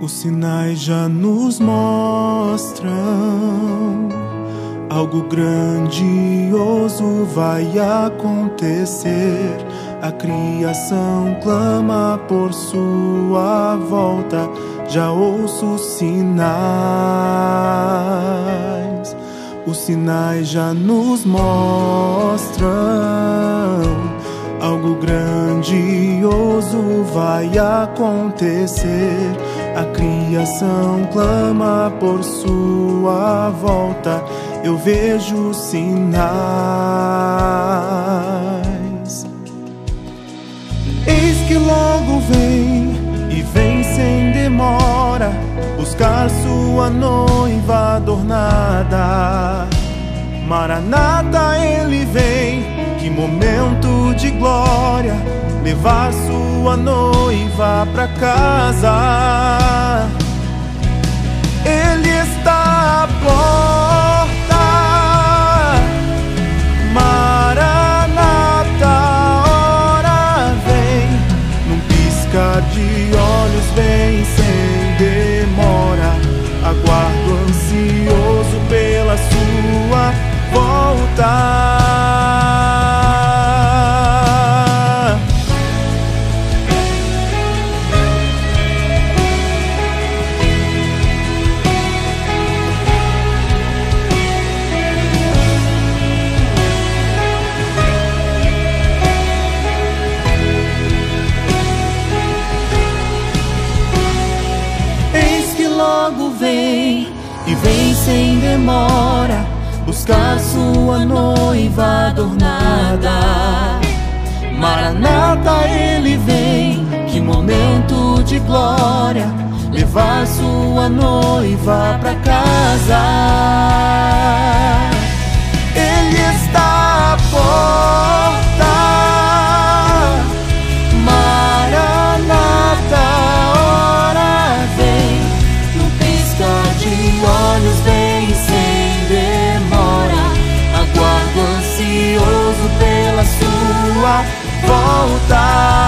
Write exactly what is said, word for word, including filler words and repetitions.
Os sinais já nos mostram algo grandioso vai acontecer. A criação clama por sua volta. Já ouço sinais. Os sinais já nos mostram algo grandioso vai acontecer. A criação clama por sua volta. Eu vejo sinais. Eis que logo vem, e vem sem demora, buscar sua noiva adornada. Maranata, ele vem, que momento de glória, levar sua noiva pra casa. Ele está à porta. Maranata, a hora vem, num piscar de olhos vem sem demora. Aguardo ansioso pela sua volta. Logo vem, e vem sem demora, buscar sua noiva adornada. Maranata, ele vem, que momento de glória, levar sua noiva pra casa. Ele está à porta. Maranata, a hora vem, no piscar de olhos vem sem demora. Aguardo ansioso pela sua volta.